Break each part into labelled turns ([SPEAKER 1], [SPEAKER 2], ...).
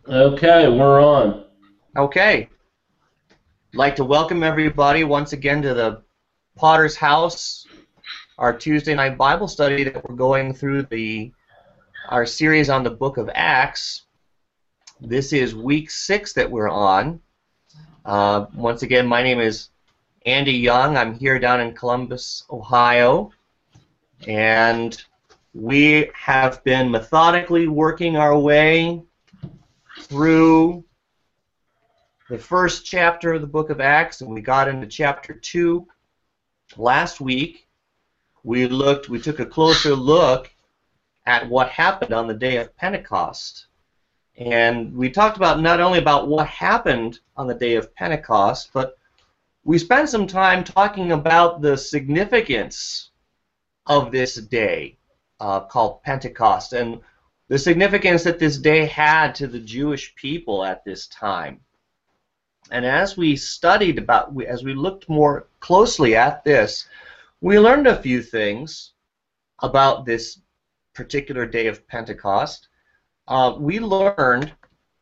[SPEAKER 1] Okay, we're on.
[SPEAKER 2] Okay, I'd like to welcome everybody once again to the Potter's House, our Tuesday night Bible study that we're going through our series on the book of Acts. This is week 6 that we're on. Once again, my name is Andy Young. I'm here down in Columbus, Ohio, and we have been methodically working our way through the first chapter of the book of Acts, and we got into chapter 2 last week. We took a closer look at what happened on the day of Pentecost. And we talked about not only about what happened on the day of Pentecost, but we spent some time talking about the significance of this day called Pentecost and the significance that this day had to the Jewish people at this time. And as we as we looked more closely at this, we learned a few things about this particular day of Pentecost. We learned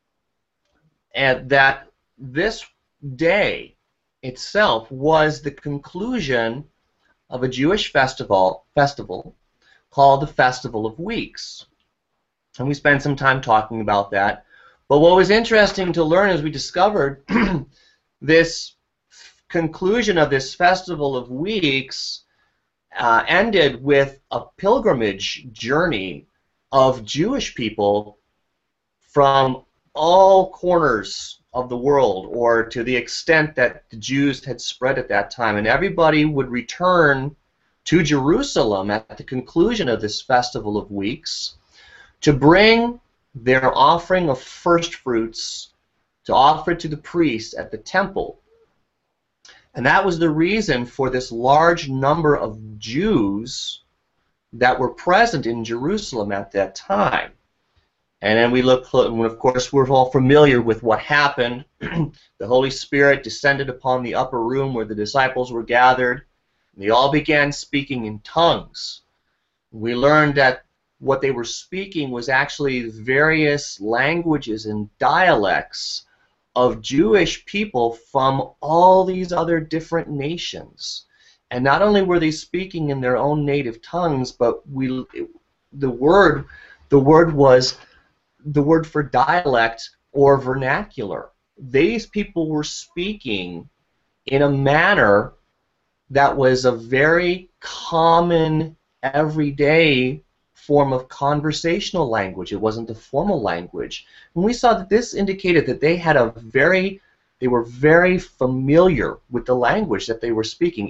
[SPEAKER 2] that this day itself was the conclusion of a Jewish festival called the Festival of Weeks. And we spent some time talking about that. But what was interesting to learn is we discovered this conclusion of this Festival of Weeks ended with a pilgrimage journey of Jewish people from all corners of the world, or to the extent that the Jews had spread at that time. And everybody would return to Jerusalem at the conclusion of this Festival of Weeks to bring their offering of first fruits to offer to the priest at the temple. And that was the reason for this large number of Jews that were present in Jerusalem at that time. And then we look, and of course we're all familiar with what happened. The Holy Spirit descended upon the upper room where the disciples were gathered, and they all began speaking in tongues. We learned that what they were speaking was actually various languages and dialects of Jewish people from all these other different nations. And not only were they speaking in their own native tongues, but the word was the word for dialect or vernacular. These people were speaking in a manner that was a very common, everyday form of conversational language. It wasn't a formal language. And we saw that this indicated that they were very familiar with the language that they were speaking.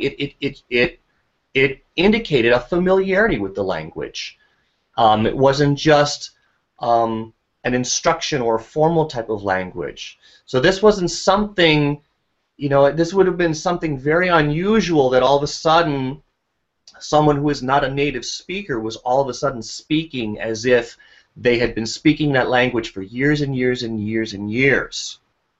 [SPEAKER 2] It indicated a familiarity with the language. It wasn't just an instruction or a formal type of language. So this wasn't something, this would have been something very unusual that all of a sudden someone who is not a native speaker was all of a sudden speaking as if they had been speaking that language for years and years and years and years.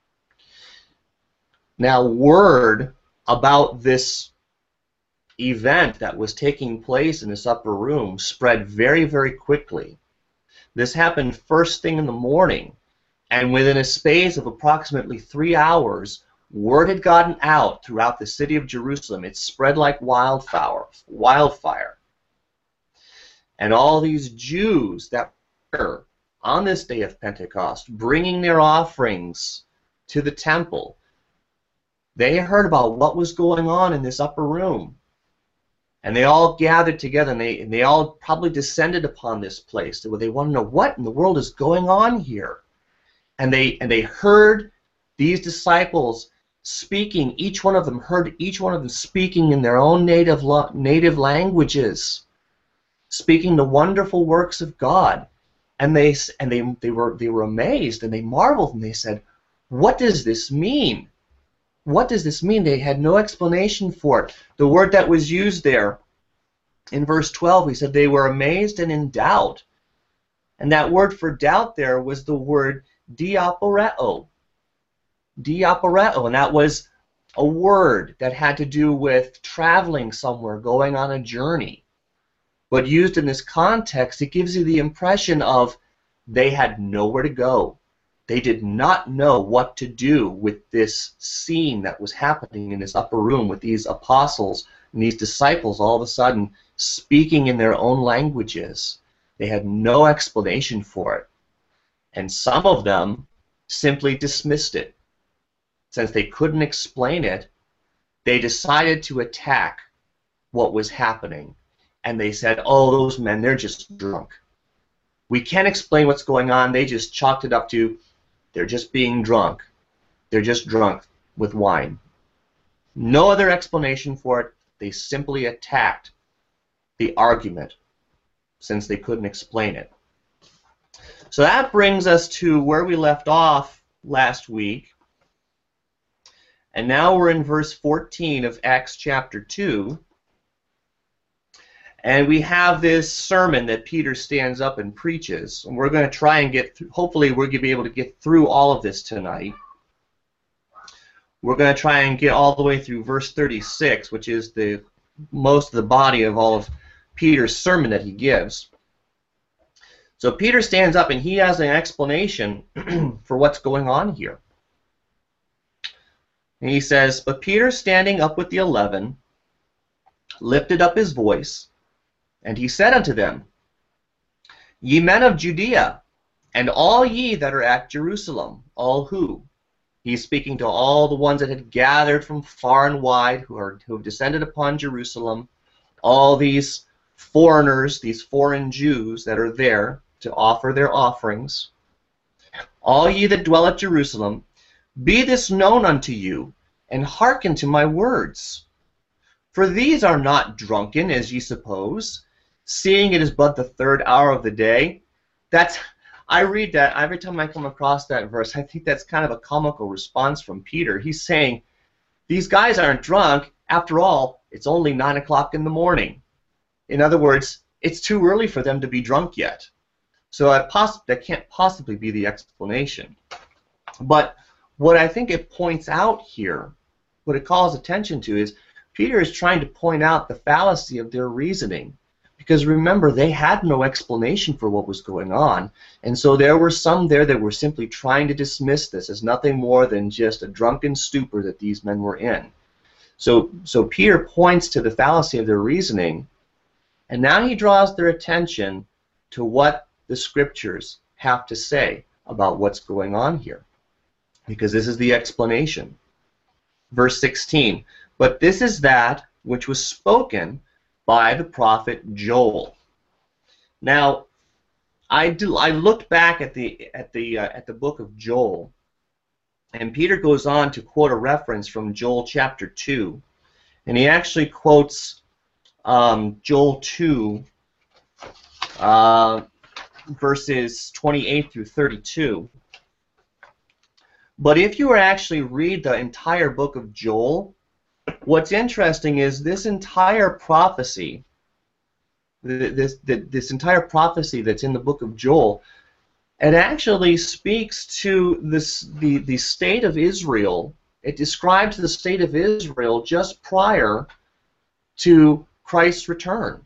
[SPEAKER 2] Now, word about this event that was taking place in this upper room spread very, very quickly. This happened first thing in the morning, and within a space of approximately 3 hours, word had gotten out throughout the city of Jerusalem. It spread like wildfire. And all these Jews that were on this day of Pentecost bringing their offerings to the temple, they heard about what was going on in this upper room. And they all gathered together, and they all probably descended upon this place where they want to know what in the world is going on here. And they heard these disciples speaking. Each one of them heard each one of them speaking in their own native languages, speaking the wonderful works of God. And they were amazed, and they marveled, and they said, "What does this mean? What does this mean?" They had no explanation for it. The word that was used there in verse 12, he said they were amazed and in doubt. And that word for doubt there was the word diaporeo. Diaporeo, and that was a word that had to do with traveling somewhere, going on a journey. But used in this context, it gives you the impression of they had nowhere to go. They did not know what to do with this scene that was happening in this upper room with these apostles and these disciples all of a sudden speaking in their own languages. They had no explanation for it. And some of them simply dismissed it. Since they couldn't explain it, they decided to attack what was happening. And they said, oh, those men, they're just drunk. We can't explain what's going on. They just chalked it up to, they're just being drunk. They're just drunk with wine. No other explanation for it. They simply attacked the argument since they couldn't explain it. So that brings us to where we left off last week. And now we're in verse 14 of Acts chapter 2. And we have this sermon that Peter stands up and preaches. And we're going to try and get through, hopefully we're going to be able to get through all of this tonight. We're going to try and get all the way through verse 36, which is the most of the body of all of Peter's sermon that he gives. So Peter stands up and he has an explanation for what's going on here. And he says, "But Peter, standing up with the 11, lifted up his voice, and he said unto them, Ye men of Judea, and all ye that are at Jerusalem," all who? He's speaking to all the ones that had gathered from far and wide, who have descended upon Jerusalem, all these foreigners, these foreign Jews that are there to offer their offerings. "All ye that dwell at Jerusalem, be this known unto you, and hearken to my words. For these are not drunken, as ye suppose, seeing it is but the 3rd hour of the day." I read that every time I come across that verse. I think that's kind of a comical response from Peter. He's saying, these guys aren't drunk. After all, it's only 9 o'clock in the morning. In other words, it's too early for them to be drunk yet. So that can't possibly be the explanation. But what I think it points out here, what it calls attention to, is Peter is trying to point out the fallacy of their reasoning. Because remember, they had no explanation for what was going on. And so there were some there that were simply trying to dismiss this as nothing more than just a drunken stupor that these men were in. So Peter points to the fallacy of their reasoning, and now he draws their attention to what the Scriptures have to say about what's going on here. Because this is the explanation. Verse 16, "But this is that which was spoken by the prophet Joel." Now, I looked back at the book of Joel, and Peter goes on to quote a reference from Joel chapter 2, and he actually quotes Joel 2, verses 28 through 32. But if you were to actually read the entire book of Joel, what's interesting is this entire prophecy, this entire prophecy that's in the book of Joel, it actually speaks to the state of Israel. It describes the state of Israel just prior to Christ's return.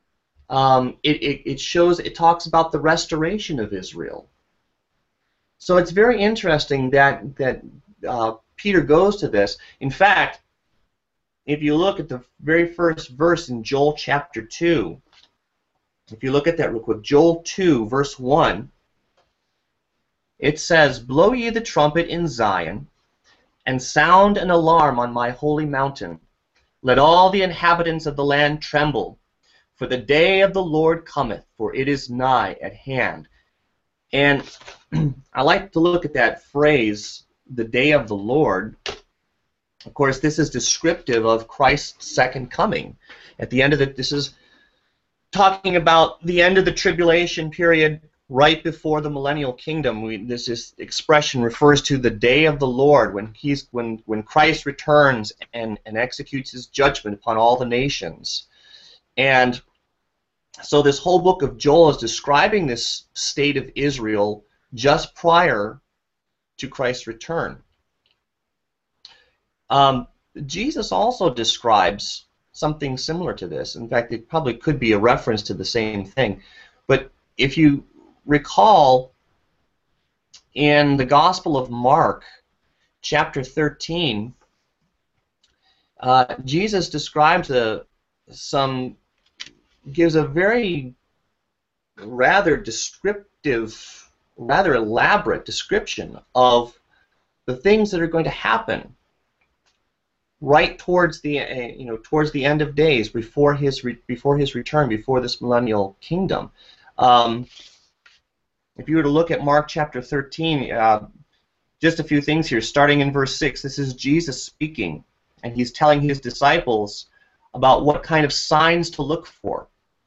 [SPEAKER 2] It talks about the restoration of Israel. So it's very interesting that Peter goes to this. In fact, if you look at the very first verse in Joel chapter 2, if you look at that real quick, Joel 2, verse 1, it says, "Blow ye the trumpet in Zion, and sound an alarm on my holy mountain. Let all the inhabitants of the land tremble, for the day of the Lord cometh, for it is nigh at hand." And I like to look at that phrase, the day of the Lord. Of course, this is descriptive of Christ's second coming. At the end of this is talking about the end of the tribulation period, right before the millennial kingdom. This expression refers to the day of the Lord, when Christ returns and executes his judgment upon all the nations. And so this whole book of Joel is describing this state of Israel just prior to Christ's return. Jesus also describes something similar to this. In fact, it probably could be a reference to the same thing. But if you recall in the Gospel of Mark, chapter 13, Jesus describes gives a very rather descriptive, rather elaborate description of the things that are going to happen right towards the towards the end of days, before his return, before this millennial kingdom. If you were to look at Mark chapter 13, just a few things here, starting in verse 6. This is Jesus speaking, and he's telling his disciples about what kind of signs to look for.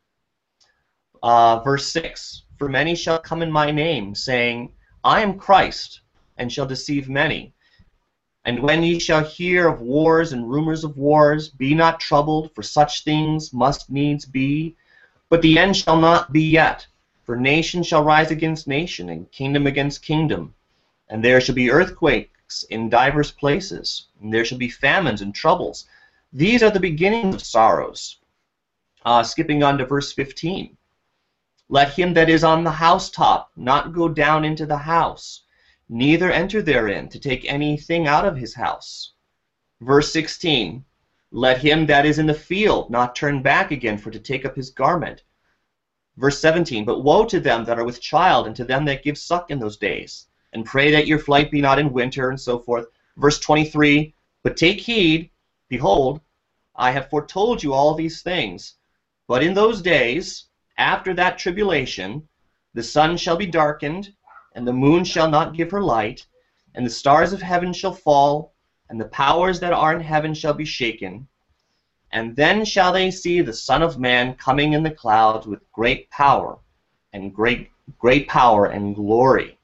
[SPEAKER 2] Verse 6, "For many shall come in my name, saying, I am Christ, and shall deceive many. And when ye shall hear of wars and rumors of wars, be not troubled, for such things must needs be. But the end shall not be yet. For nation shall rise against nation, and kingdom against kingdom. And there shall be earthquakes in divers places, and there shall be famines and troubles. These are the beginnings of sorrows." Skipping on to verse 15. "Let him that is on the housetop not go down into the house, neither enter therein to take anything out of his house." Verse 16. "Let him that is in the field not turn back again for to take up his garment." Verse 17. "But woe to them that are with child, and to them that give suck in those days. And pray that your flight be not in winter," and so forth. Verse 23. "But take heed, behold, I have foretold you all these things. But in those days, after that tribulation, the sun shall be darkened, and the moon shall not give her light, and the stars of heaven shall fall, and the powers that are in heaven shall be shaken. And then shall they see the Son of Man coming in the clouds with great power and great power and glory."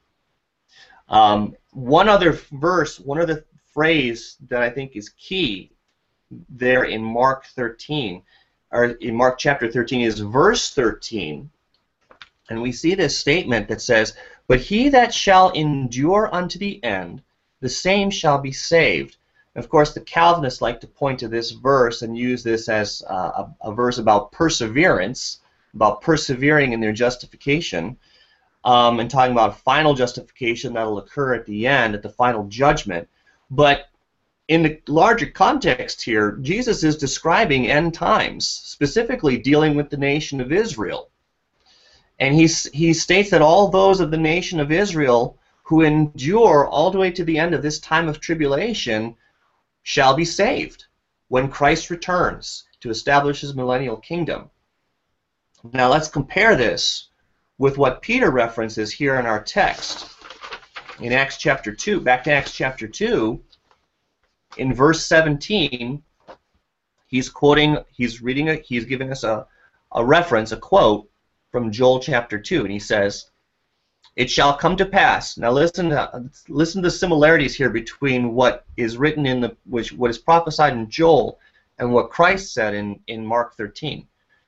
[SPEAKER 2] One other phrase that I think is key there in Mark 13, or in Mark chapter 13, is verse 13. And we see this statement that says, "But he that shall endure unto the end, the same shall be saved." And of course, the Calvinists like to point to this verse and use this as a verse about perseverance, about persevering in their justification, and talking about a final justification that will occur at the end, at the final judgment. But in the larger context here, Jesus is describing end times, specifically dealing with the nation of Israel. And he states that all those of the nation of Israel who endure all the way to the end of this time of tribulation shall be saved when Christ returns to establish his millennial kingdom. Now let's compare this with what Peter references here in our text. In Acts chapter 2, back to Acts chapter 2, in verse 17, he's giving us a reference, a quote from Joel chapter 2, and he says, "It shall come to pass." Now listen to the similarities here between what is written in what is prophesied in Joel and what Christ said in Mark 13.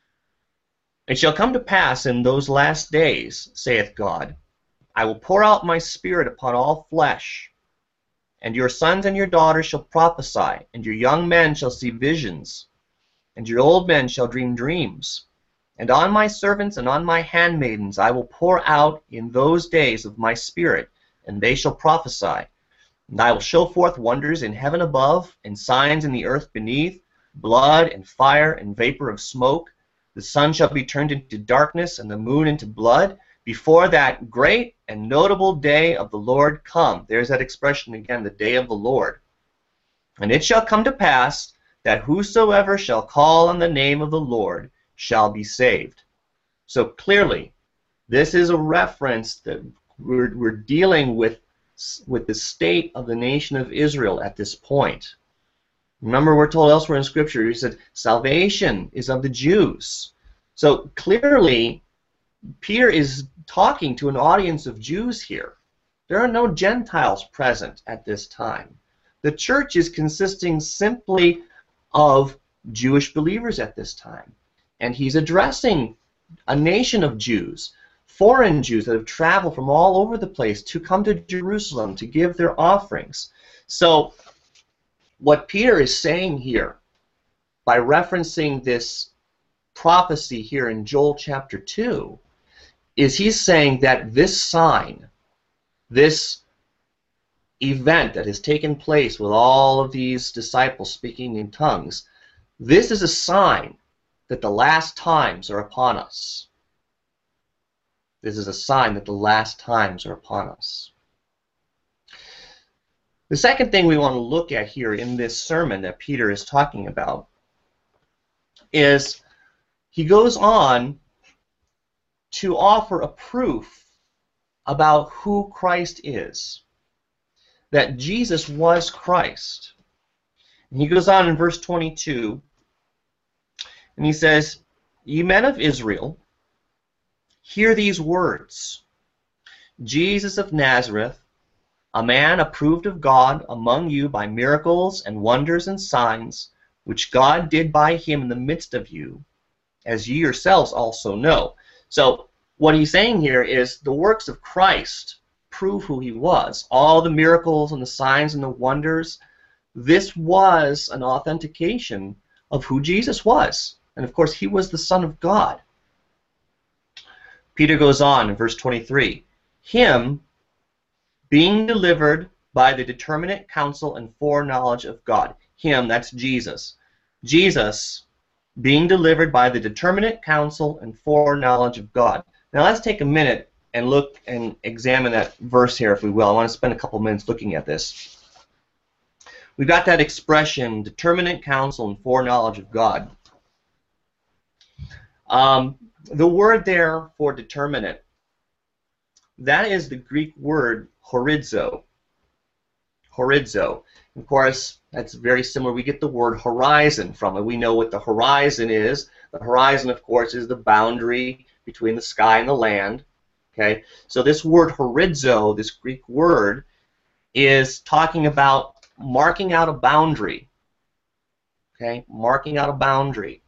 [SPEAKER 2] "It shall come to pass in those last days, saith God, I will pour out my Spirit upon all flesh, and your sons and your daughters shall prophesy, and your young men shall see visions, and your old men shall dream dreams. And on my servants and on my handmaidens I will pour out in those days of my Spirit, and they shall prophesy. And I will show forth wonders in heaven above, and signs in the earth beneath, blood and fire and vapor of smoke. The sun shall be turned into darkness, and the moon into blood, before that great and notable day of the Lord come." There's that expression again, the day of the Lord. "And it shall come to pass that whosoever shall call on the name of the Lord shall be saved." So clearly, this is a reference that we're dealing with the state of the nation of Israel at this point. Remember, we're told elsewhere in Scripture, he said, salvation is of the Jews. So clearly, Peter is talking to an audience of Jews here. There are no Gentiles present at this time. The church is consisting simply of Jewish believers at this time. And he's addressing a nation of Jews, foreign Jews that have traveled from all over the place to come to Jerusalem to give their offerings. So what Peter is saying here, by referencing this prophecy here in Joel chapter 2, is he's saying that this sign This event that has taken place with all of these disciples speaking in tongues, this is a sign that the last times are upon us. This is a sign that the last times are upon us. The second thing we want to look at here in this sermon that Peter is talking about is he goes on to offer a proof about who Christ is, that Jesus was Christ. And he goes on in verse 22, and he says, "Ye men of Israel, hear these words. Jesus of Nazareth, a man approved of God among you by miracles and wonders and signs, which God did by him in the midst of you, as ye yourselves also know." So what he's saying here is the works of Christ prove who he was. All the miracles and the signs and the wonders, this was an authentication of who Jesus was. And of course, he was the Son of God. Peter goes on in verse 23, "Him being delivered by the determinate counsel and foreknowledge of God." Him, that's Jesus. Jesus being delivered by the determinate counsel and foreknowledge of God. Now let's take a minute and look and examine that verse here, if we will. I want to spend a couple minutes looking at this. We've got that expression, determinate counsel and foreknowledge of God. The word there for determinate, that is the Greek word horizo. Horizo. Of course, that's very similar. We get the word horizon from it. We know what the horizon is. The horizon, of course, is the boundary between the sky and the land. Okay, so this word horizo, this Greek word, is talking about marking out a boundary. Okay, marking out a boundary.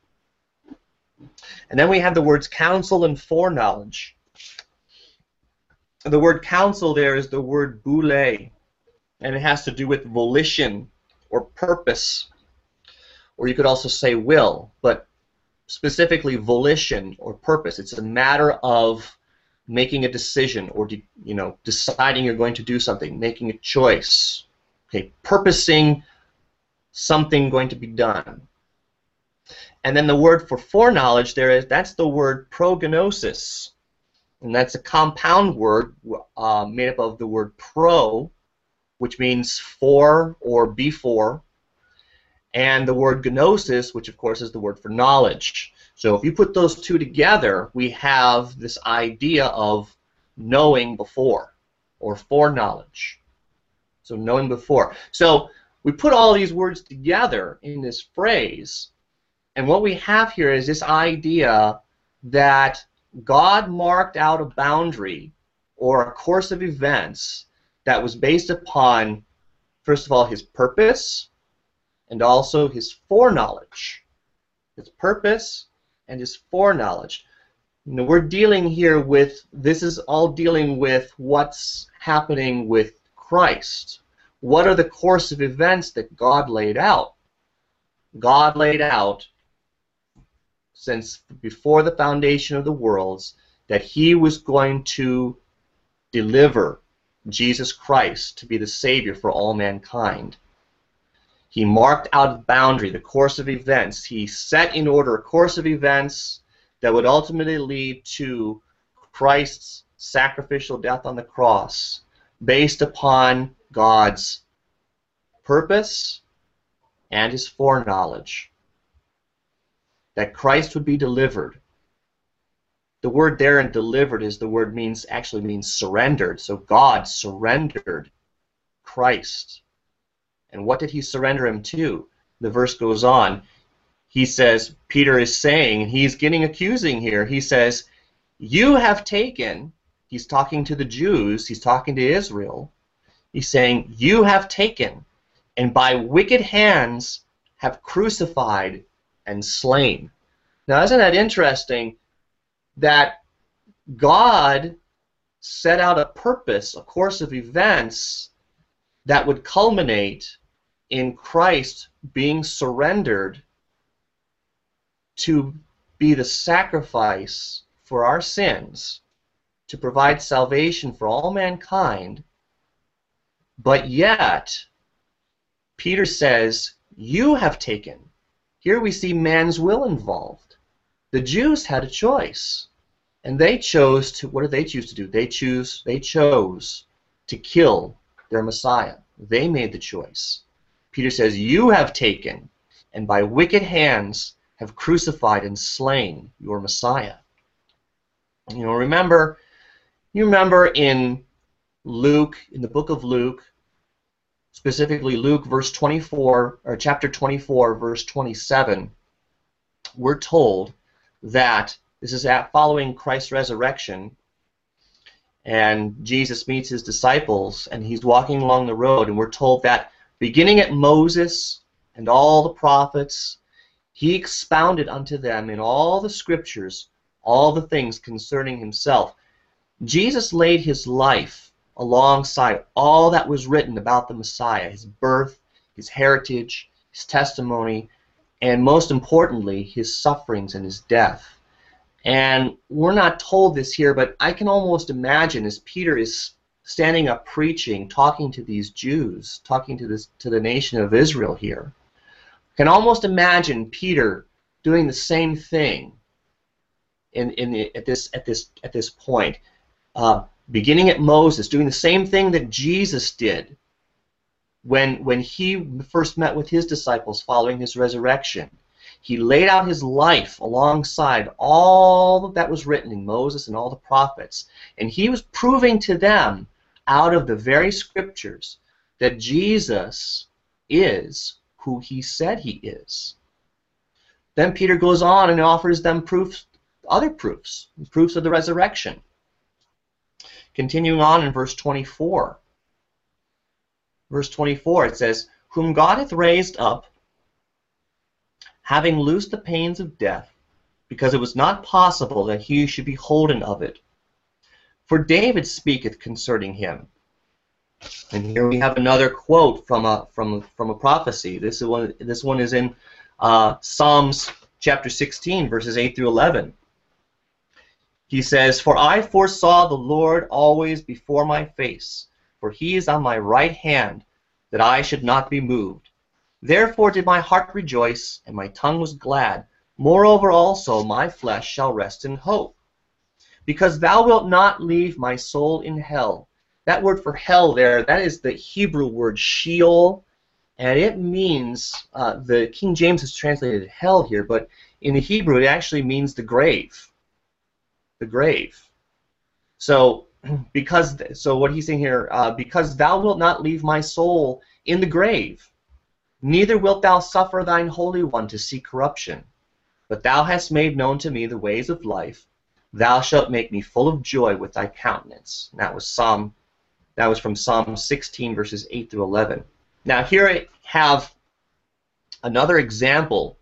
[SPEAKER 2] And then we have the words counsel and foreknowledge. The word counsel there is the word boule, and it has to do with volition or purpose, or you could also say will, but specifically volition or purpose. It's a matter of making a decision, or deciding you're going to do something, making a choice, okay, purposing something going to be done. And then the word for foreknowledge that's the word prognosis, and that's a compound word made up of the word pro, which means for or before, and the word gnosis, which of course is the word for knowledge. So if you put those two together, we have this idea of knowing before, or foreknowledge. So knowing before. So we put all these words together in this phrase, and what we have here is this idea that God marked out a boundary or a course of events that was based upon, first of all, his purpose and also his foreknowledge. His purpose and his foreknowledge. We're dealing here with, this is all dealing with what's happening with Christ. What are the course of events that God laid out? God laid out, since before the foundation of the worlds, that he was going to deliver Jesus Christ to be the Savior for all mankind. He marked out a boundary, the course of events. He set in order a course of events that would ultimately lead to Christ's sacrificial death on the cross, based upon God's purpose and his foreknowledge, that Christ would be delivered. The word there in delivered is the word actually means surrendered. So God surrendered Christ. And what did he surrender him to? The verse goes on. He says, Peter is saying, and he's getting accusing here, he says, you have taken, he's talking to the Jews, he's talking to Israel, he's saying, you have taken, and by wicked hands have crucified and slain. Now, isn't that interesting that God set out a purpose, a course of events that would culminate in Christ being surrendered to be the sacrifice for our sins, to provide salvation for all mankind, But yet, Peter says, you have taken. Here we see man's will involved. The Jews had a choice. And they chose to, what did they choose to do? They chose to kill their Messiah. They made the choice. Peter says, you have taken, and by wicked hands have crucified and slain your Messiah. You know, remember in Luke, in the book of Luke, specifically Luke verse 24, or chapter 24, verse 27, we're told that this is following Christ's resurrection, and Jesus meets his disciples, and he's walking along the road, and we're told that beginning at Moses and all the prophets, he expounded unto them in all the scriptures all the things concerning himself. Jesus laid his life alongside all that was written about the Messiah, his birth, his heritage, his testimony, and most importantly, his sufferings and his death. And we're not told this here, but I can almost imagine as Peter is standing up preaching, talking to these Jews, talking to the nation of Israel here, I can almost imagine Peter doing the same thing at this point, beginning at Moses, doing the same thing that Jesus did when he first met with his disciples following his resurrection. He laid out his life alongside all that was written in Moses and all the prophets, and he was proving to them out of the very scriptures that Jesus is who he said he is. Then Peter goes on and offers them proofs, other proofs of the resurrection. Continuing on in verse 24. Verse 24, it says, whom God hath raised up, having loosed the pains of death, because it was not possible that he should be holden of it. For David speaketh concerning him. And here we have another quote from a prophecy. This one is in Psalms chapter 16, verses 8 through 11. He says, for I foresaw the Lord always before my face, for he is on my right hand, that I should not be moved. Therefore did my heart rejoice, and my tongue was glad. Moreover also my flesh shall rest in hope. Because thou wilt not leave my soul in hell. That word for hell there, that is the Hebrew word Sheol, and it means, the King James has translated hell here, but in the Hebrew it actually means the grave. The grave. So what he's saying here, because thou wilt not leave my soul in the grave, neither wilt thou suffer thine Holy One to see corruption. But thou hast made known to me the ways of life. Thou shalt make me full of joy with thy countenance. And that was from Psalm 16, verses 8 through 11. Now here I have another example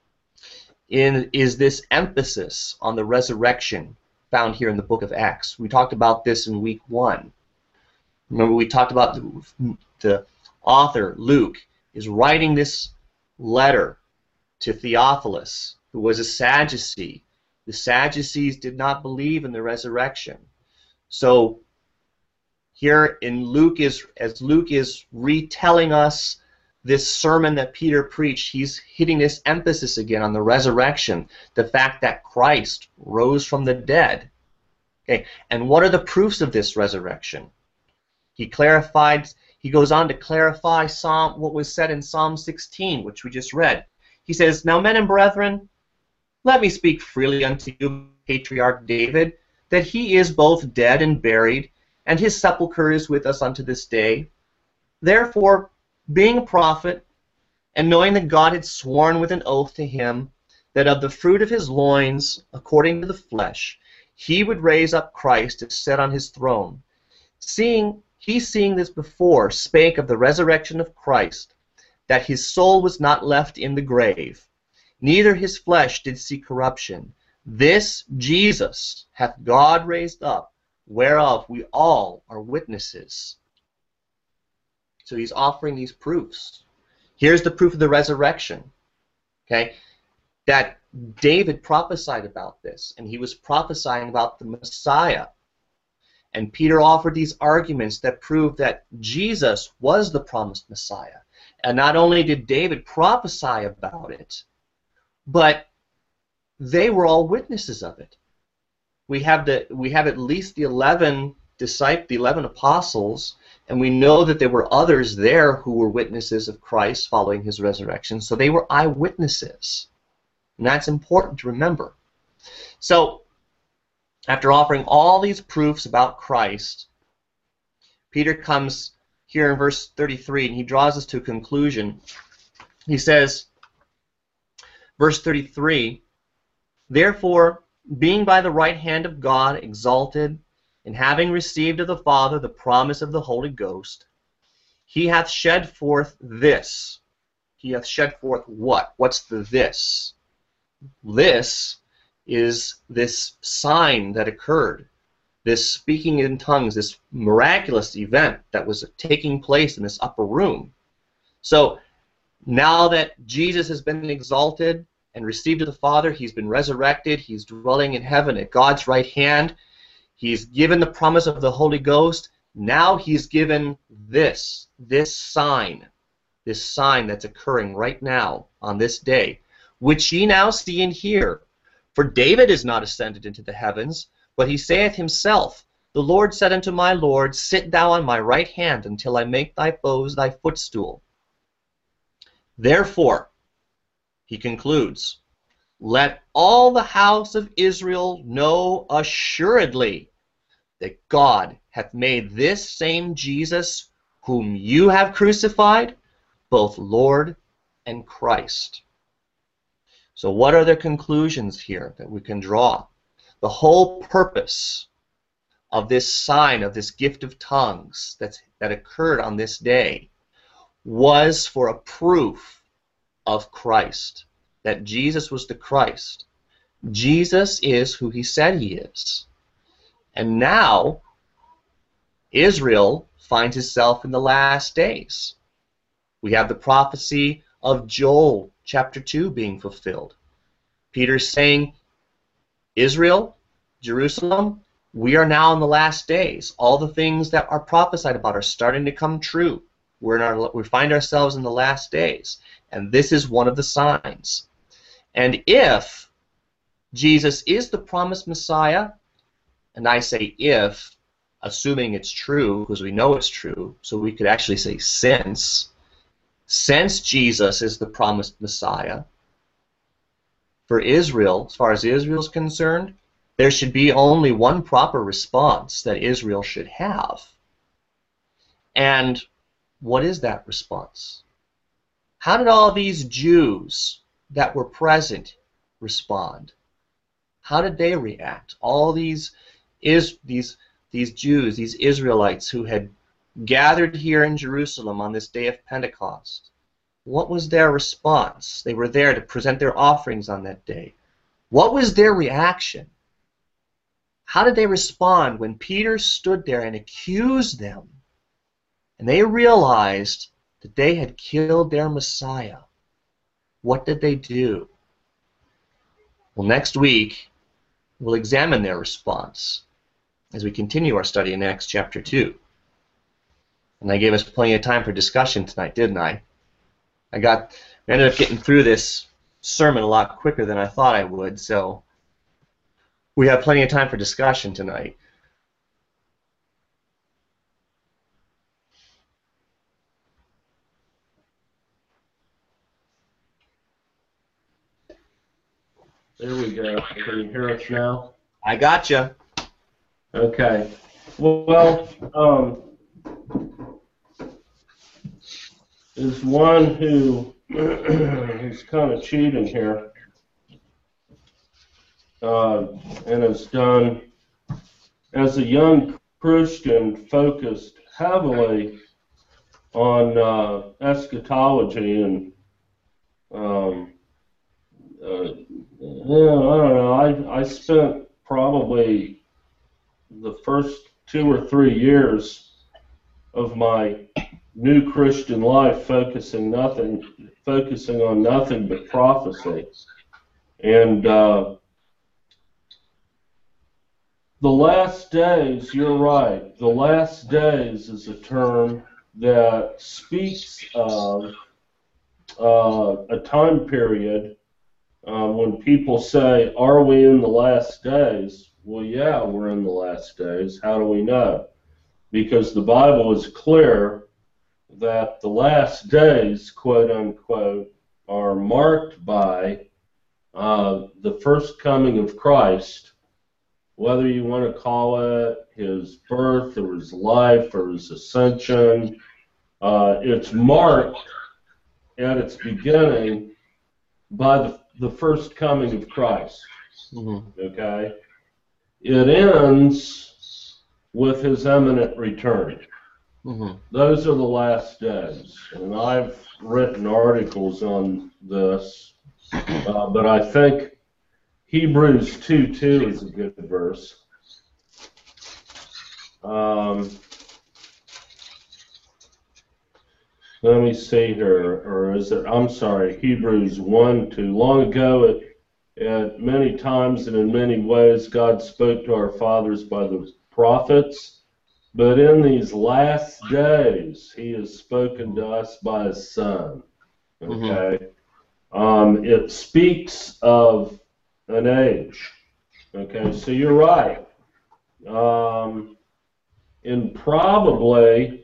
[SPEAKER 2] is this emphasis on the resurrection found here in the book of Acts. We talked about this in week 1. Remember, we talked about the author, Luke, is writing this letter to Theophilus, who was a Sadducee. The Sadducees did not believe in the resurrection. So here in Luke, as Luke is retelling us this sermon that Peter preached, he's hitting this emphasis again on the resurrection, the fact that Christ rose from the dead. Okay, and what are the proofs of this resurrection? He goes on to clarify what was said in Psalm 16, which we just read. He says, now men and brethren, let me speak freely unto you, Patriarch David, that he is both dead and buried, and his sepulchre is with us unto this day. Therefore, being a prophet, and knowing that God had sworn with an oath to him, that of the fruit of his loins, according to the flesh, he would raise up Christ to sit on his throne. Seeing this before, spake of the resurrection of Christ, that his soul was not left in the grave, neither his flesh did see corruption. This Jesus hath God raised up, whereof we all are witnesses. So he's offering these proofs. Here's the proof of the resurrection. Okay? That David prophesied about this, and he was prophesying about the Messiah. And Peter offered these arguments that proved that Jesus was the promised Messiah. And not only did David prophesy about it, but they were all witnesses of it. We have at least the 11 disciples, the 11 apostles, and we know that there were others there who were witnesses of Christ following his resurrection. So they were eyewitnesses. And that's important to remember. So, after offering all these proofs about Christ, Peter comes here in verse 33 and he draws us to a conclusion. He says, verse 33, "Therefore, being by the right hand of God exalted, and having received of the Father the promise of the Holy Ghost, he hath shed forth this." He hath shed forth what? What's the this? This is this sign that occurred, this speaking in tongues, this miraculous event that was taking place in this upper room. So now that Jesus has been exalted and received of the Father, he's been resurrected, he's dwelling in heaven at God's right hand, he's given the promise of the Holy Ghost, now he's given this sign that's occurring right now on this day, which ye now see and hear. For David is not ascended into the heavens, but he saith himself, The Lord said unto my Lord, Sit thou on my right hand until I make thy foes thy footstool. Therefore, he concludes, let all the house of Israel know assuredly that God hath made this same Jesus, whom you have crucified, both Lord and Christ. So what are the conclusions here that we can draw? The whole purpose of this sign, of this gift of tongues that occurred on this day, was for a proof of Christ, that Jesus was the Christ. Jesus is who he said he is. And now, Israel finds itself in the last days. We have the prophecy of Joel chapter 2 being fulfilled. Peter's saying, Israel, Jerusalem, we are now in the last days. All the things that are prophesied about are starting to come true. We find ourselves in the last days. And this is one of the signs. And if Jesus is the promised Messiah, and I say if, assuming it's true, because we know it's true, so we could actually say since Jesus is the promised Messiah, for Israel, as far as Israel is concerned, there should be only one proper response that Israel should have. And what is that response? How did all these Jews that were present respond? How did they react? All these Jews, these Israelites who had gathered here in Jerusalem on this day of Pentecost, what was their response? They were there to present their offerings on that day. What was their reaction? How did they respond when Peter stood there and accused them, and they realized that they had killed their Messiah? What did they do? Well, next week, we'll examine their response as we continue our study in Acts chapter 2. And I gave us plenty of time for discussion tonight, didn't I? I ended up getting through this sermon a lot quicker than I thought I would, so we have plenty of time for discussion tonight.
[SPEAKER 1] There we go. Can you hear us now?
[SPEAKER 2] I gotcha.
[SPEAKER 1] Okay. Well, there's one who's kind of cheating here, and has done, as a young Christian, focused heavily on eschatology and I don't know. I spent probably the first 2 or 3 years of my new Christian life focusing on nothing but prophecy. And The last days, you're right. The last days is a term that speaks of a time period when people say, "Are we in the last days?" Well, yeah, we're in the last days. How do we know? Because the Bible is clear that the last days, quote unquote, are marked by the first coming of Christ, whether you want to call it his birth or his life or his ascension. It's marked at its beginning by the first coming of Christ. Okay? It ends with his imminent return. Those are the last days. And I've written articles on this, but I think Hebrews 2:2 is a good verse. Let me see here, or is it, I'm sorry, Hebrews 1:2. Long ago, at many times and in many ways, God spoke to our fathers by the prophets, but in these last days, he has spoken to us by his Son. Okay? It speaks of an age. Okay, so you're right. And probably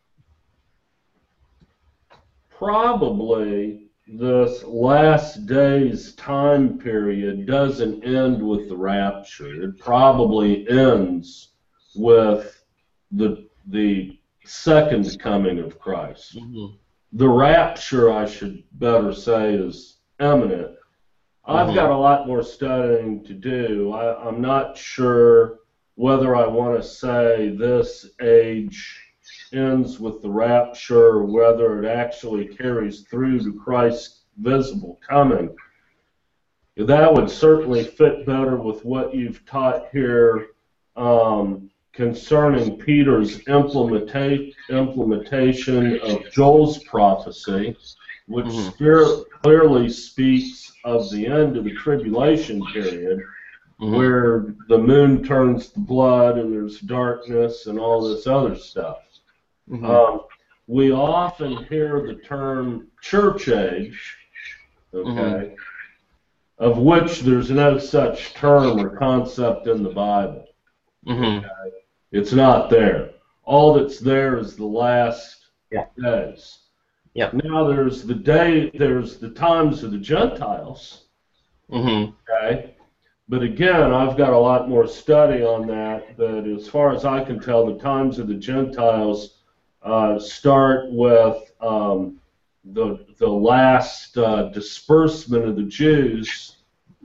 [SPEAKER 1] this last days time period doesn't end with the rapture. It probably ends with the second coming of Christ. The rapture, I should better say, is imminent. I've got a lot more studying to do. I'm not sure whether I want to say this age ends with the rapture or whether it actually carries through to Christ's visible coming. That would certainly fit better with what you've taught here concerning Peter's implementation of Joel's prophecy, which clearly speaks of the end of the tribulation period, where the moon turns to blood and there's darkness and all this other stuff. We often hear the term church age, okay, of which there's no such term or concept in the Bible. Okay? It's not there. All that's there is the last days. Now there's the times of the Gentiles. Okay. But again, I've got a lot more study on that. But as far as I can tell, the times of the Gentiles start with the last disbursement of the Jews.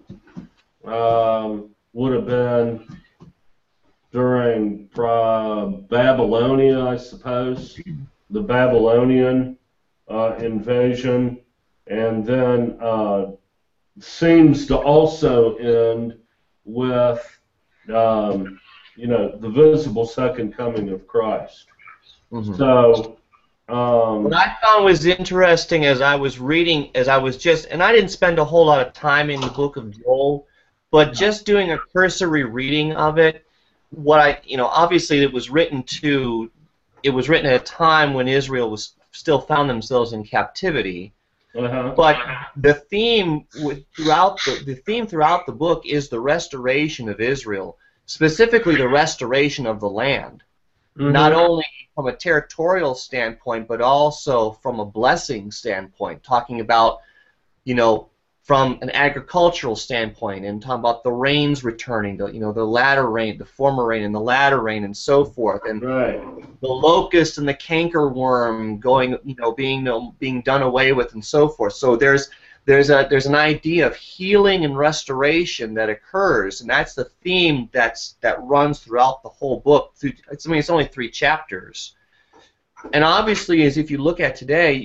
[SPEAKER 1] Would have been during Babylonia, I suppose, the Babylonian invasion, and then seems to also end with the visible second coming of Christ. So
[SPEAKER 2] what I found was interesting as I was reading, and I didn't spend a whole lot of time in the book of Joel, but just doing a cursory reading of it, obviously it was written at a time when Israel was still found themselves in captivity. But the theme throughout the book is the restoration of Israel, specifically the restoration of the land, not only from a territorial standpoint, but also from a blessing standpoint, talking about, from an agricultural standpoint, and talking about the rains returning, the latter rain, the former rain, and the latter rain, and so forth, and the locust and the cankerworm going, being done away with, and so forth. So there's an idea of healing and restoration that occurs, and that's the theme that runs throughout the whole book. It's only 3 chapters, and obviously, as if you look at today,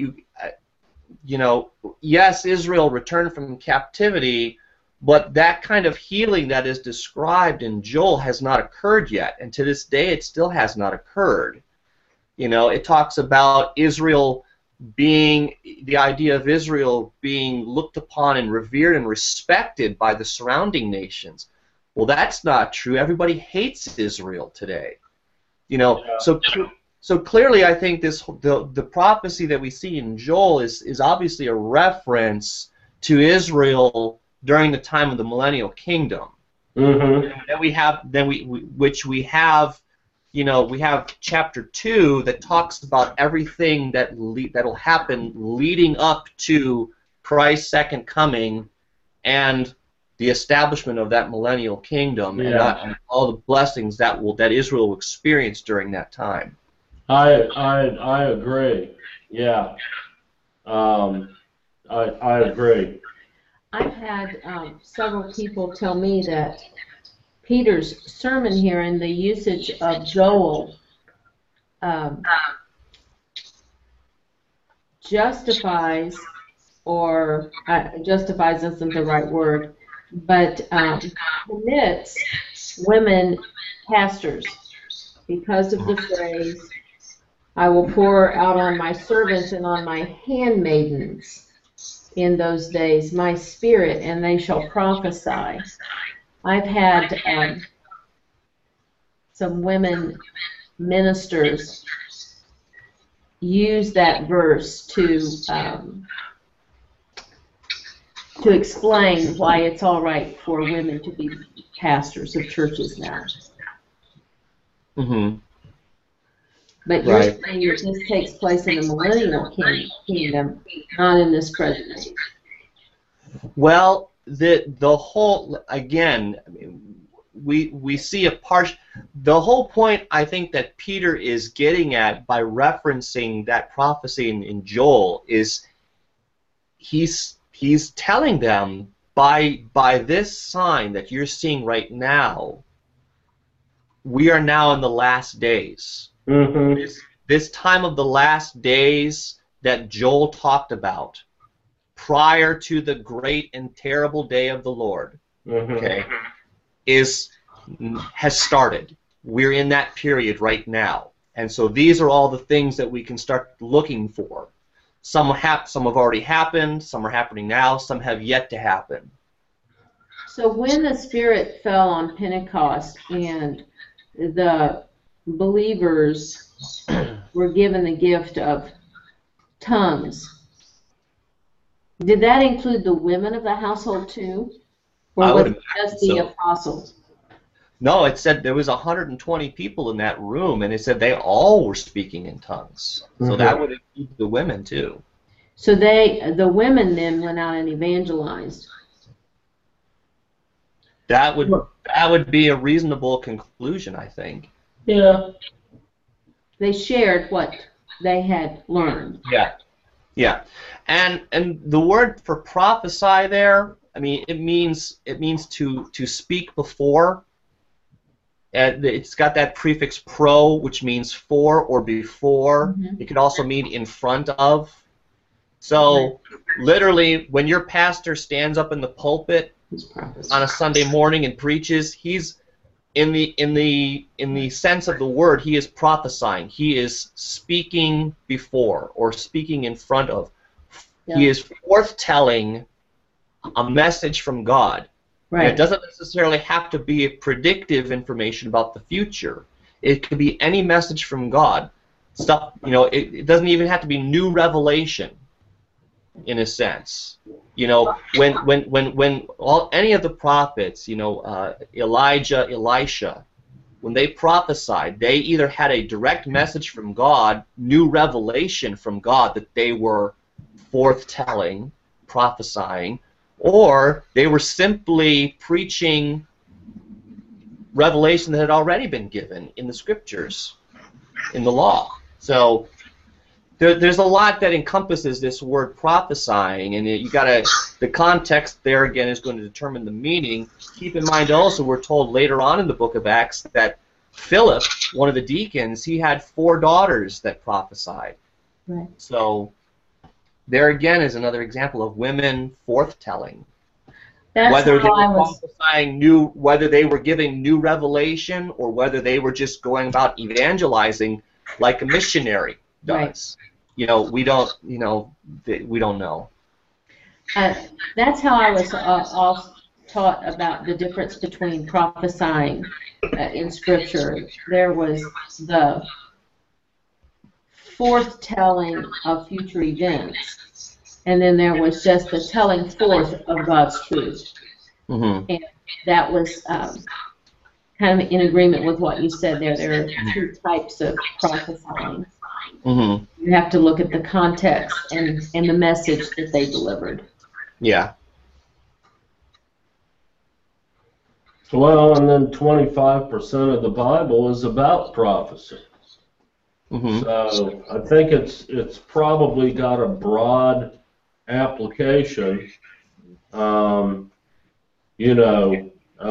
[SPEAKER 2] yes, Israel returned from captivity, but that kind of healing that is described in Joel has not occurred yet, and to this day it still has not occurred. It talks about the idea of Israel being looked upon and revered and respected by the surrounding nations. Well, that's not true. Everybody hates Israel today. You know, so clearly, I think the prophecy that we see in Joel is obviously a reference to Israel during the time of the millennial kingdom.
[SPEAKER 1] Mm-hmm.
[SPEAKER 2] Which we have, you know, we have chapter 2 that talks about everything that'll happen leading up to Christ's second coming and the establishment of that millennial kingdom, and all the blessings that Israel will experience during that time.
[SPEAKER 1] I agree. Yeah. I agree.
[SPEAKER 3] I've had several people tell me that Peter's sermon here and the usage of Joel justifies, or justifies isn't the right word, but permits women pastors because of the phrase, I will pour out on my servants and on my handmaidens in those days my spirit, and they shall prophesy. I've had some women ministers use that verse to explain why it's all right for women to be pastors of churches now.
[SPEAKER 2] Mm-hmm.
[SPEAKER 3] But you're saying that this takes place in the millennial kingdom, not in this present age.
[SPEAKER 2] Well, the whole, again, I mean, we see a partial. The whole point I think that Peter is getting at by referencing that prophecy in Joel is he's telling them by this sign that you're seeing right now, we are now in the last days.
[SPEAKER 1] Mm-hmm.
[SPEAKER 2] This time of the last days that Joel talked about, prior to the great and terrible day of the Lord, okay, has started. We're in that period right now, and so these are all the things that we can start looking for. Some have already happened, some are happening now, some have yet to happen.
[SPEAKER 3] So when the Spirit fell on Pentecost and the believers were given the gift of tongues, did that include the women of the household too? Or was it just the apostles?
[SPEAKER 2] No, it said there was 120 people in that room, and it said they all were speaking in tongues. Mm-hmm. So that would include the women too.
[SPEAKER 3] So the women then went out and evangelized.
[SPEAKER 2] That would be a reasonable conclusion, I think.
[SPEAKER 1] Yeah.
[SPEAKER 3] They shared what they had learned.
[SPEAKER 2] Yeah. And the word for prophesy there, I mean, it means to speak before. It's got that prefix pro, which means for or before. Mm-hmm. It could also mean in front of. So literally, when your pastor stands up in the pulpit on a Sunday morning and preaches, he's in the sense of the word, he is prophesying. He is speaking before or speaking in front of. Yeah. He is forthtelling a message from God. Right. And it doesn't necessarily have to be predictive information about the future. It could be any message from God. Stuff, you know, it doesn't even have to be new revelation, in a sense. You know, when any of the prophets, you know, Elijah, Elisha, when they prophesied, they either had a direct message from God, new revelation from God that they were forthtelling, prophesying, or they were simply preaching revelation that had already been given in the scriptures, in the law. So there's a lot that encompasses this word prophesying, and the context there again is going to determine the meaning. Keep in mind also, we're told later on in the book of Acts that Philip, one of the deacons, he had 4 daughters that prophesied.
[SPEAKER 3] Right.
[SPEAKER 2] So there again is another example of women forthtelling.
[SPEAKER 3] That's
[SPEAKER 2] whether they were prophesying whether they were giving new revelation, or whether they were just going about evangelizing like a missionary does. Right. You know, we don't know.
[SPEAKER 3] That's how I was taught about the difference between prophesying in Scripture. There was the forthtelling of future events, and then there was just the telling forth of God's truth.
[SPEAKER 2] Mm-hmm.
[SPEAKER 3] And that was kind of in agreement with what you said there. There are two types of prophesying.
[SPEAKER 2] Mm-hmm.
[SPEAKER 3] You have to look at the context and the message that they delivered.
[SPEAKER 2] Yeah.
[SPEAKER 1] Well, and then 25% of the Bible is about prophecy.
[SPEAKER 2] Mm-hmm.
[SPEAKER 1] So I think it's probably got a broad application. You know,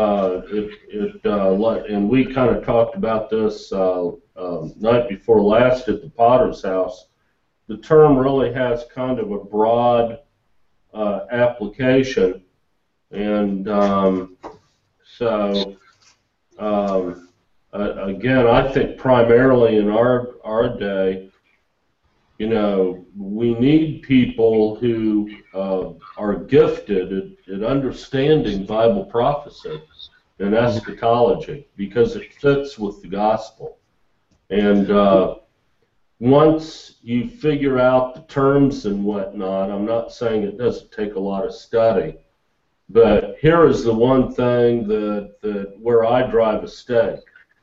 [SPEAKER 1] and we kind of talked about this night before last at the Potter's House. The term really has kind of a broad application, and so again, I think primarily in our day, you know, we need people who are gifted at understanding Bible prophecy and eschatology because it fits with the gospel. And once you figure out the terms and whatnot, I'm not saying it doesn't take a lot of study, but here is the one thing that where I drive a stake.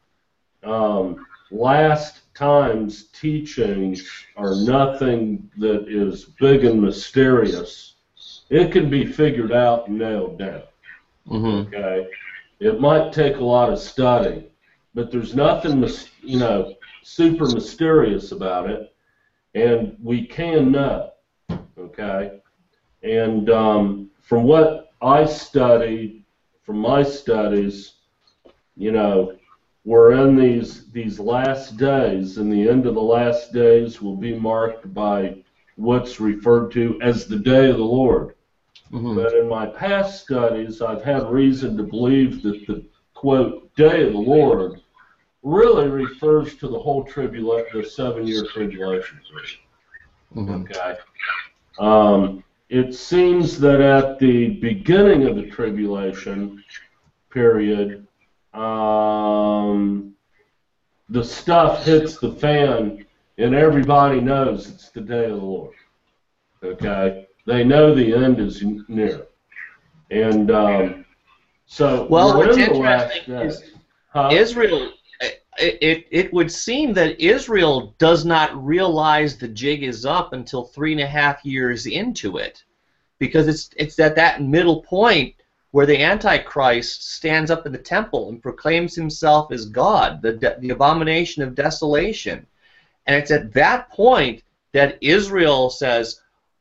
[SPEAKER 1] Last time's teachings are nothing that is big and mysterious. It can be figured out and nailed down.
[SPEAKER 2] Mm-hmm.
[SPEAKER 1] Okay, it might take a lot of study, but there's nothing, you know, super mysterious about it, and we can know. Okay, and from what I studied, from my studies, you know, we're in these last days, and the end of the last days will be marked by what's referred to as the day of the Lord.
[SPEAKER 2] Mm-hmm.
[SPEAKER 1] But in my past studies, I've had reason to believe that the, quote, day of the Lord really refers to the whole the 7-year tribulation period.
[SPEAKER 2] Mm-hmm.
[SPEAKER 1] Okay. It seems that at the beginning of the tribulation period, the stuff hits the fan, and everybody knows it's the day of the Lord. Okay, they know the end is near, and so
[SPEAKER 2] well,
[SPEAKER 1] we're
[SPEAKER 2] what's
[SPEAKER 1] in the
[SPEAKER 2] interesting
[SPEAKER 1] last
[SPEAKER 2] is
[SPEAKER 1] days. Huh?
[SPEAKER 2] Israel. It would seem that Israel does not realize the jig is up until 3.5 years into it, because it's at that middle point where the Antichrist stands up in the temple and proclaims himself as God, the abomination of desolation. And it's at that point that Israel says,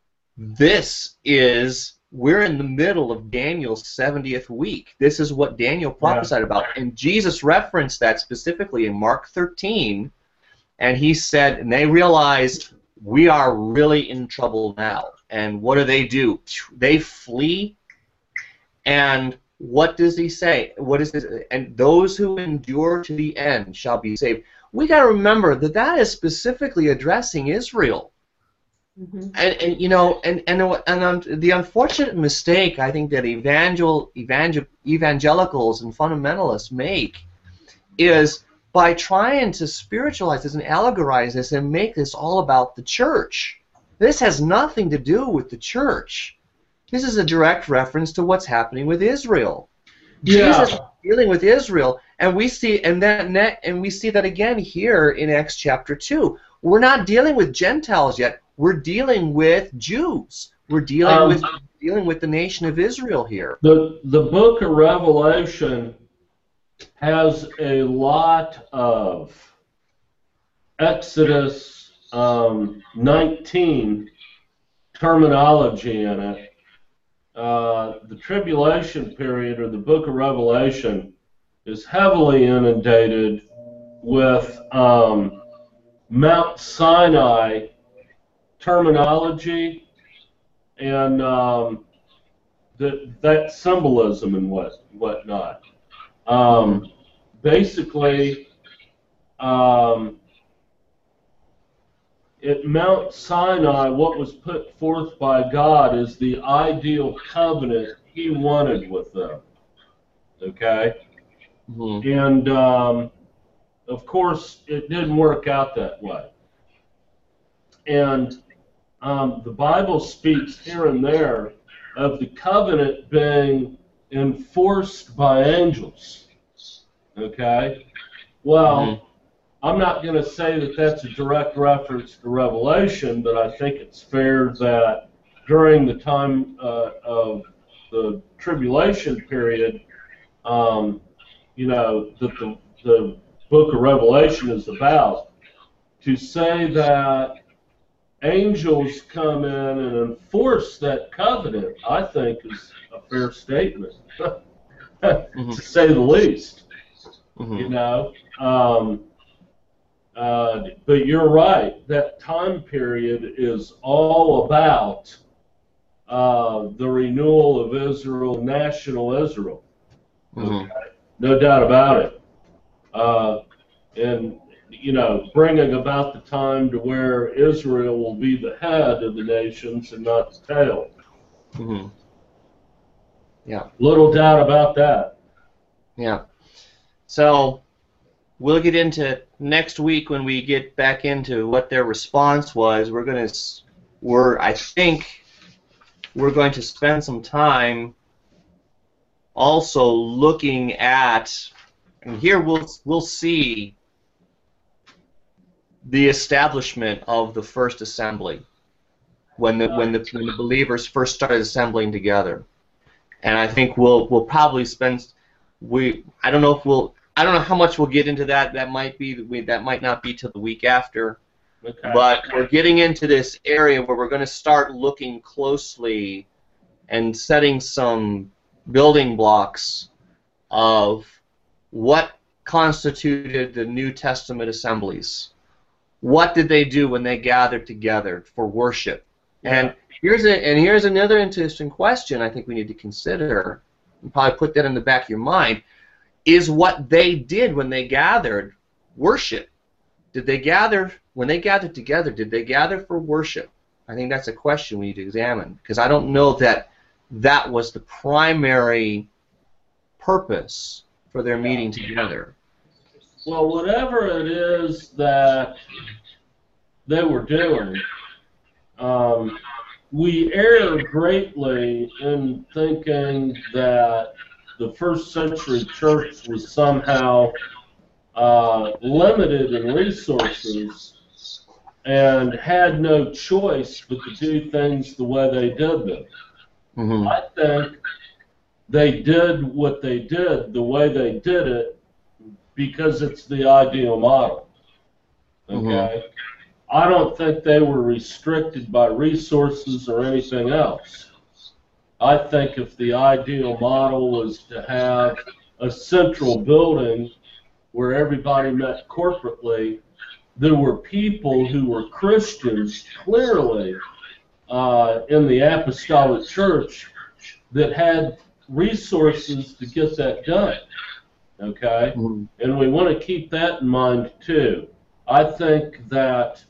[SPEAKER 2] we're in the middle of Daniel's 70th week. This is what Daniel prophesied about. And Jesus referenced that specifically in Mark 13. And he said, and they realized, we are really in trouble now. And what do? They flee. And what does he say? What is this? And those who endure to the end shall be saved. We got to remember that that is specifically addressing Israel.
[SPEAKER 3] Mm-hmm.
[SPEAKER 2] And you know, and the unfortunate mistake I think that evangelicals and fundamentalists make is by trying to spiritualize this and allegorize this and make this all about the church. This has nothing to do with the church. This is a direct reference to what's happening with Israel.
[SPEAKER 1] Yeah.
[SPEAKER 2] Jesus is dealing with Israel, and we see that again here in Acts chapter 2. We're not dealing with Gentiles yet. We're dealing with Jews. We're dealing with the nation of Israel here.
[SPEAKER 1] The book of Revelation has a lot of Exodus 19 terminology in it. The tribulation period, or the book of Revelation, is heavily inundated with Mount Sinai terminology and that symbolism and whatnot. Basically, at Mount Sinai, what was put forth by God is the ideal covenant he wanted with them. Okay?
[SPEAKER 2] Mhm.
[SPEAKER 1] And, of course, it didn't work out that way. And the Bible speaks here and there of the covenant being enforced by angels. Okay? Well, I'm not going to say that that's a direct reference to Revelation, but I think it's fair that during the time of the tribulation period, you know, that the book of Revelation is about, to say that angels come in and enforce that covenant, I think is a fair statement, to say the least. You know, but you're right. That time period is all about the renewal of Israel, national Israel. Okay? No doubt about it. And you know, bringing about the time to where Israel will be the head of the nations and not the tail.
[SPEAKER 2] Yeah.
[SPEAKER 1] Little doubt about that.
[SPEAKER 2] Yeah. So we'll get into next week when we get back into what their response was. I think we're going to spend some time also looking at, and here we'll see the establishment of the first assembly when the believers first started assembling together. And I think we'll probably spend I don't know how much we'll get into that. That might not be till the week after.
[SPEAKER 1] Okay.
[SPEAKER 2] But we're getting into this area where we're going to start looking closely and setting some building blocks of what constituted the New Testament assemblies. What did they do when they gathered together for worship? And here's another interesting question I think we need to consider. And probably put that in the back of your mind. Is what they did when they gathered worship? Did they gather when they gathered together? Did they gather for worship? I think that's a question we need to examine, because I don't know that that was the primary purpose for their meeting together.
[SPEAKER 1] Well, whatever it is that they were doing, we err greatly in thinking that the first century church was somehow limited in resources and had no choice but to do things the way they did them. I think they did what they did the way they did it because it's the ideal model. Okay? I don't think they were restricted by resources or anything else. I think if the ideal model was to have a central building where everybody met corporately, there were people who were Christians clearly in the apostolic church that had resources to get that done. Okay? And we want to keep that in mind too. I think that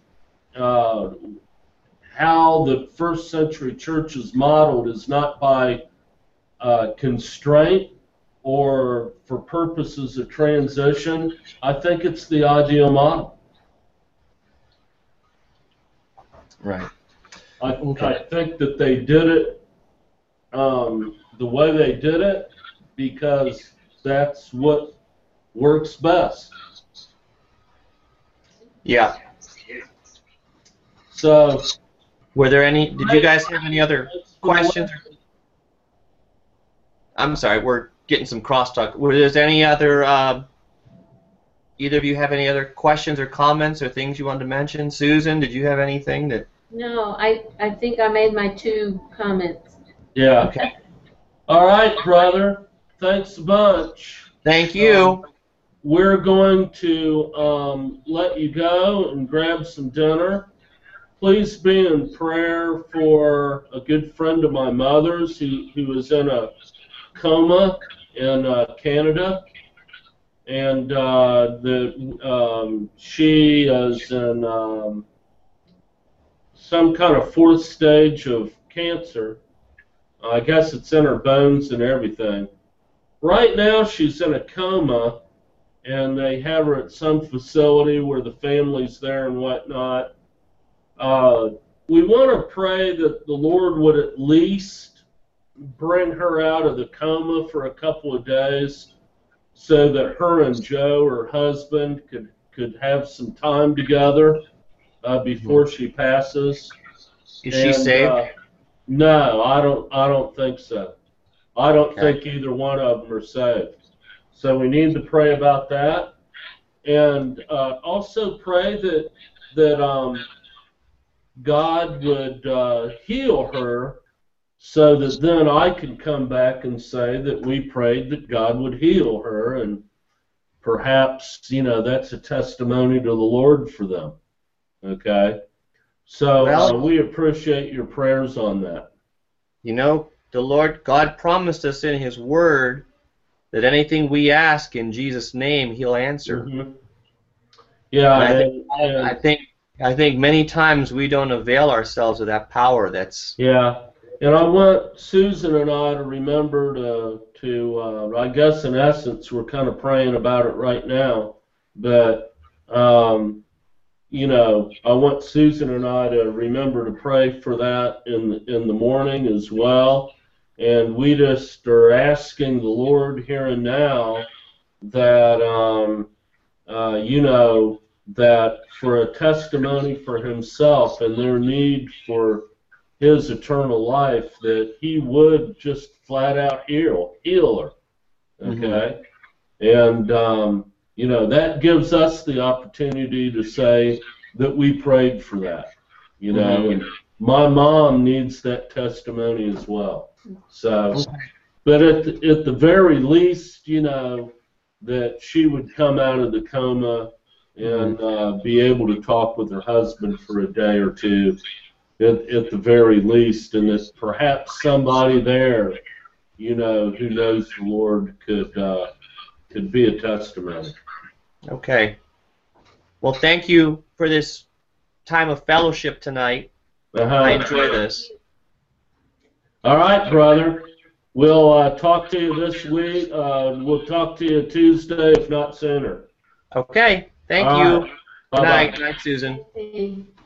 [SPEAKER 1] how the first century church is modeled is not by constraint or for purposes of transition. I think it's the ideal model.
[SPEAKER 2] Right.
[SPEAKER 1] I think that they did it the way they did it because that's what works best.
[SPEAKER 2] Yeah.
[SPEAKER 1] So,
[SPEAKER 2] did you guys have any other questions? I'm sorry, we're getting some crosstalk. Were there any other, either of you have any other questions or comments or things you wanted to mention? Susan, did you have anything that?
[SPEAKER 3] No, I think I made my 2 comments.
[SPEAKER 1] yeah.
[SPEAKER 2] Okay.
[SPEAKER 1] All right, brother. Thanks a bunch.
[SPEAKER 2] Thank you.
[SPEAKER 1] We're going to let you go and grab some dinner. Please be in prayer for a good friend of my mother's who is in a coma in Canada, and she is in some kind of 4th stage of cancer, I guess it's in her bones and everything. Right now, she's in a coma, and they have her at some facility where the family's there and whatnot. We want to pray that the Lord would at least bring her out of the coma for a couple of days so that her and Joe, her husband, could have some time together before she passes.
[SPEAKER 2] Is she saved?
[SPEAKER 1] No, I don't think so. I don't think either one of them are saved. So we need to pray about that, and also pray that God would heal her, so that then I can come back and say that we prayed that God would heal her, and perhaps, that's a testimony to the Lord for them. Okay? So we appreciate your prayers on that.
[SPEAKER 2] The Lord, God promised us in His Word that anything we ask in Jesus' name, He'll answer.
[SPEAKER 1] Mm-hmm. Yeah,
[SPEAKER 2] I think many times we don't avail ourselves of that power.
[SPEAKER 1] Yeah, and I want Susan and I to remember to I guess in essence we're kind of praying about it right now, but I want Susan and I to remember to pray for that in the morning as well. And we just are asking the Lord here and now that, that for a testimony for Himself and their need for His eternal life, that He would just flat out heal her. Okay? Mm-hmm. And, that gives us the opportunity to say that we prayed for that, and my mom needs that testimony as well. So, but at the very least, that she would come out of the coma and be able to talk with her husband for a day or two, at the very least, and that perhaps somebody there, who knows the Lord could be a testimony.
[SPEAKER 2] Okay. Well, thank you for this time of fellowship tonight. I enjoy this.
[SPEAKER 1] All right, brother. We'll talk to you this week. We'll talk to you Tuesday, if not sooner.
[SPEAKER 2] Okay. Thank you.
[SPEAKER 1] Right.
[SPEAKER 2] Good night. Good night, Susan.